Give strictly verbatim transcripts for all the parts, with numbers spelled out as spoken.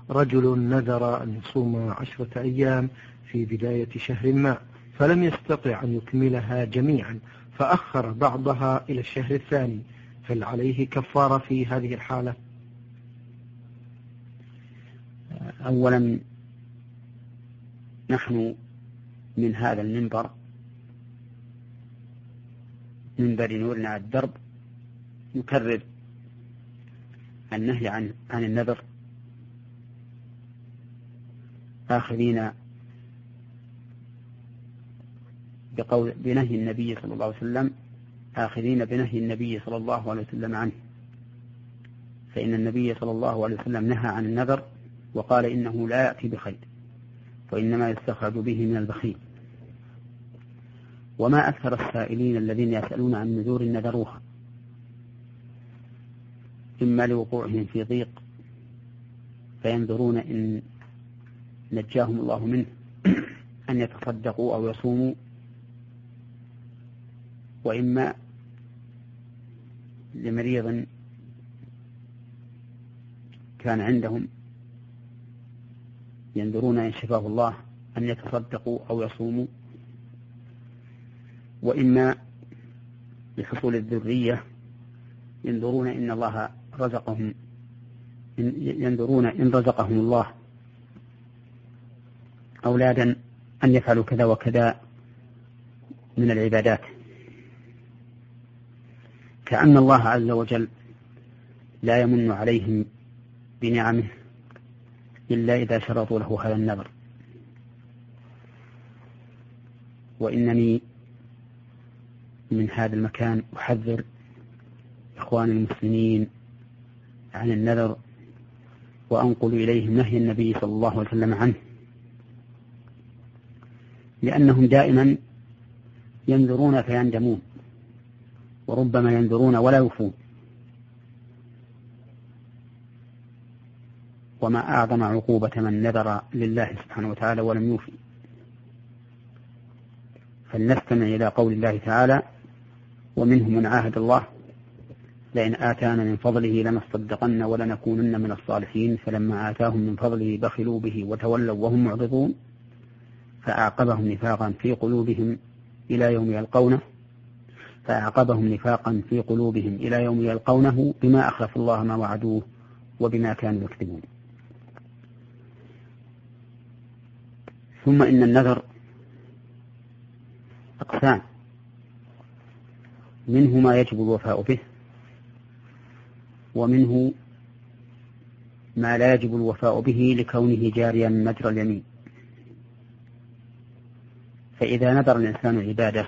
رجل نذر أن يصوم عشرة أيام في بداية شهر ما، فلم يستطع أن يكملها جميعا فأخر بعضها إلى الشهر الثاني، هل عليه كفارة في هذه الحالة؟ أولا نحن من هذا المنبر، منبر نورنا على الدرب، نكرر النهي عن عن النذر، آخذين بقول بنهي النبي صلى الله عليه وسلم، آخذين بنهي النبي صلى الله عليه وسلم عنه، فإن النبي صلى الله عليه وسلم نهى عن النذر وقال إنه لا يأتي بخير وإنما يستخرج به من البخيل. وما أكثر السائلين الذين يسألون عن نذور نذروها، إما لوقوعهم في ضيق فينذرون إن نجاهم الله منه أن يتصدقوا أو يصوموا، وإما لمريض كان عندهم ينذرون إن شفاه الله أن يتصدقوا أو يصوموا، وإما لحصول الذرية ينذرون إن الله رزقهم ينذرون إن رزقهم الله أولادا أن يفعلوا كذا وكذا من العبادات، كأن الله عز وجل لا يمن عليهم بنعمه إلا إذا شرطوا له هذا النذر. وإنني من هذا المكان أحذر إخواني المسلمين عن النذر، وأنقل إليهم نهي النبي صلى الله عليه وسلم عنه، لأنهم دائما ينذرون فيندمون، وربما ينذرون ولا يوفون. وما أعظم عقوبة من نذر لله سبحانه وتعالى ولم يوفي. فلنستمع إلى قول الله تعالى: ومنهم من عاهد الله لئن آتانا من فضله لنصدقن ولنكونن من الصالحين فلما آتاهم من فضله بخلوا به وتولوا وهم معرضون فأعقبهم نفاقا في قلوبهم إلى يوم يلقونه فأعقبهم نفاقا في قلوبهم إلى يوم يلقونه بما أخلفوا الله ما وعدوه وبما كانوا يكذبون. ثم إن النذر أقسام، منه ما يجب الوفاء به، ومنه ما لا يجب الوفاء به لكونه جاريا مجرى اليمين. فإذا نذر الإنسان عبادة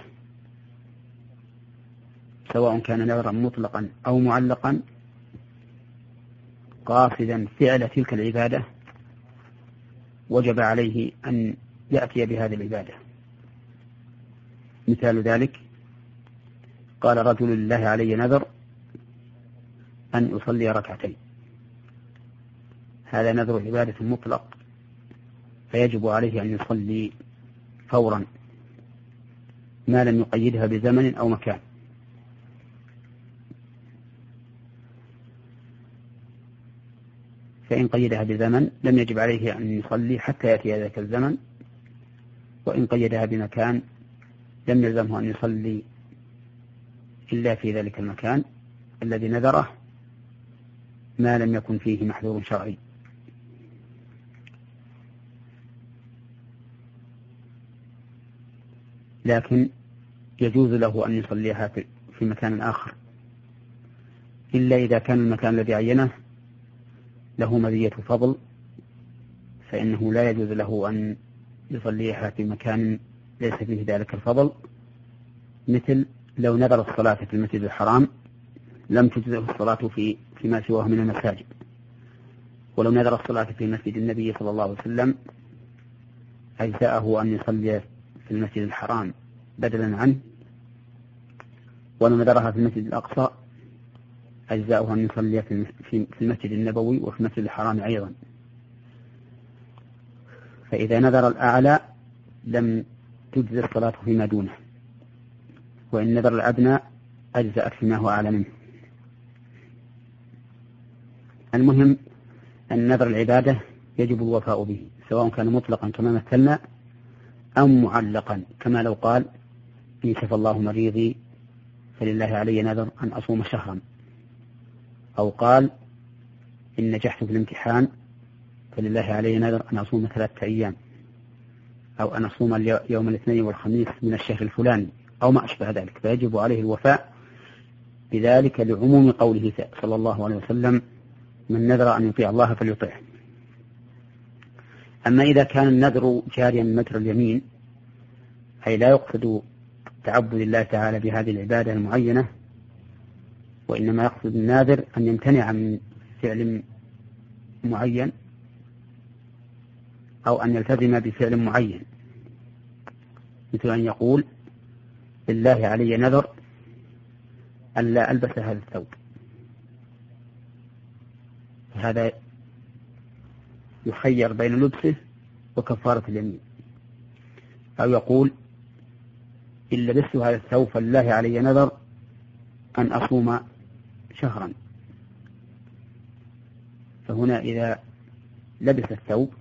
سواء كان نذرا مطلقا أو معلقا قاصدا فعل تلك العبادة وجب عليه أن يأتي بهذه العبادة. مثال ذلك: قال رجل لله علي نذر أن أصلي ركعتين، هذا نذر عبادة مطلق فيجب عليه أن يصلي فورا ما لم يقيدها بزمن أو مكان. فإن قيدها بزمن لم يجب عليه أن يصلي حتى يأتي ذلك الزمن، وإن قيدها بمكان لم يلزمه أن يصلي إلا في ذلك المكان الذي نذره ما لم يكن فيه محذور شرعي. لكن يجوز له أن يصليها في مكان آخر إلا إذا كان المكان الذي عينه له مزية فضل، فإنه لا يجوز له أن يصليها في مكان ليس فيه ذلك الفضل. مثل لو نذر الصلاة في المسجد الحرام لم تجزه الصلاة في فيما سواه من المساجد، ولو نذر الصلاة في مسجد النبي صلى الله عليه وسلم أجزاءه أن يصلي في المسجد الحرام بدلا عنه، ولو نذرها في المسجد الأقصى أجزاءه أن يصلي في المسجد النبوي وفي المسجد الحرام أيضا. فإذا نذر الأعلى لم تجزى الصلاة فيما دونه، وإن نذر الأدنى أجزأت فيما هو أعلى منه. المهم أن نذر العبادة يجب الوفاء به، سواء كان مطلقا كما مثلنا أو معلقا، كما لو قال إن شفى الله مريضي فلله علي نذر أن أصوم شهرا، أو قال إن نجحت في الامتحان فلله علي نذر أن أصوم ثلاثة أيام، أو أن أصوم يوم الاثنين والخميس من الشهر الفلاني، أو ما أشبه ذلك، فيجب عليه الوفاء بذلك لعموم قوله صلى الله عليه وسلم من نذر أن يطيع الله فليطيعه. أما إذا كان النذر جاريا مجرى اليمين، أي لا يقصد تعبد الله تعالى بهذه العبادة المعينة، وإنما يقصد الناذر أن يمتنع من فعل معين أو أن يلتزم بفعل معين، مثل أن يقول لله علي نذر ألا ألبس هذا الثوب، هذا يخير بين لبسه وكفارة اليمين. أو يقول إن لبست هذا الثوب فلله علي نذر أن أصوم شهرا، فهنا إذا لبس الثوب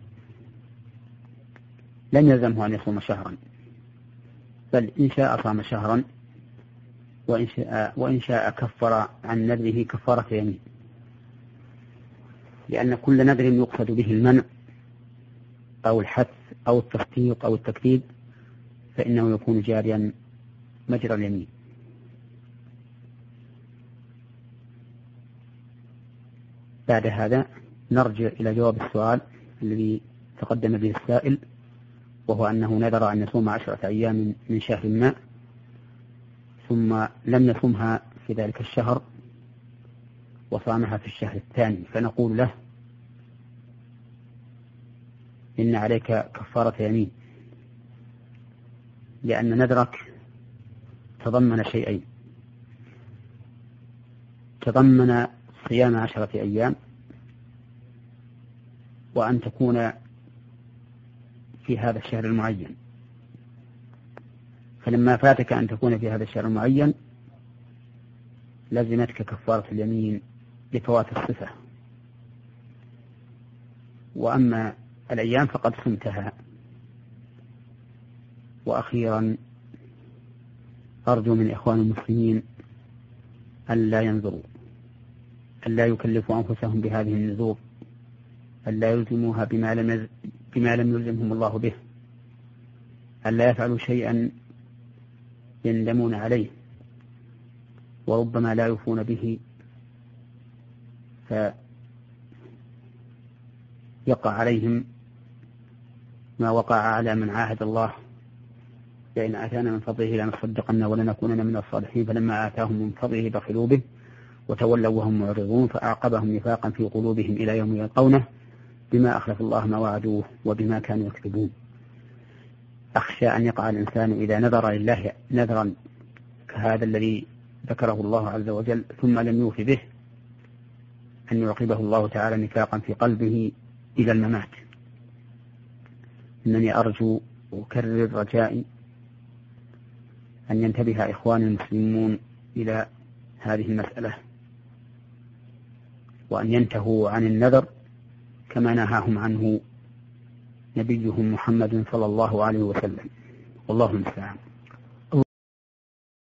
لم يلزمه أن يصوم شهرا، بل إن شاء صام شهرا، وإن شاء, وإن شاء كفر عن نذره كفارة يمين، لأن كل نذر يقصد به المنع أو الحث أو التصديق أو التكذيب فإنه يكون جاريا مجرى اليمين. بعد هذا نرجع إلى جواب السؤال الذي تقدم به السائل، وهو أنه نذر أن يصوم عشرة أيام من شهر ما ثم لم يصمها في ذلك الشهر وصامها في الشهر الثاني، فنقول له إن عليك كفارة يمين، لأن نذرك تضمن شيئين، تضمن صيام عشرة أيام وأن تكون في هذا الشهر المعين، فلما فاتك أن تكون في هذا الشهر المعين لزمتك كفارة اليمين لفوات الصفة. وأما الأيام فقد صمتها. وأخيرا أرجو من إخوان المسلمين أن لا ينظروا، أن لا يكلفوا أنفسهم بهذه النذور، أن لا يلزموها بما لم بما لم يلزمهم الله به، أن لا يفعلوا شيئا يندمون عليه وربما لا يوفون به فيقع عليهم ما وقع على من عاهد الله لئن آتانا من فضله لنصدقن ولنكونن من الصالحين، فلما آتاهم من فضله بخلوا به وتولوا وهم معرضون فأعقبهم نفاقا في قلوبهم إلى يوم يلقونه بما أخلف الله ما وعدوه وبما كانوا يكذبون. أخشى أن يقع الإنسان إذا نذر لله نذرا كهذا الذي ذكره الله عز وجل ثم لم يوف به أن يعقبه الله تعالى نفاقا في قلبه إلى الممات. إنني أرجو وأكرر رجائي أن ينتبه إخواني المسلمون إلى هذه المسألة وأن ينتهوا عن النذر كما نهاهم عنه نبيهم محمد صلى الله عليه وسلم، والله المستعان.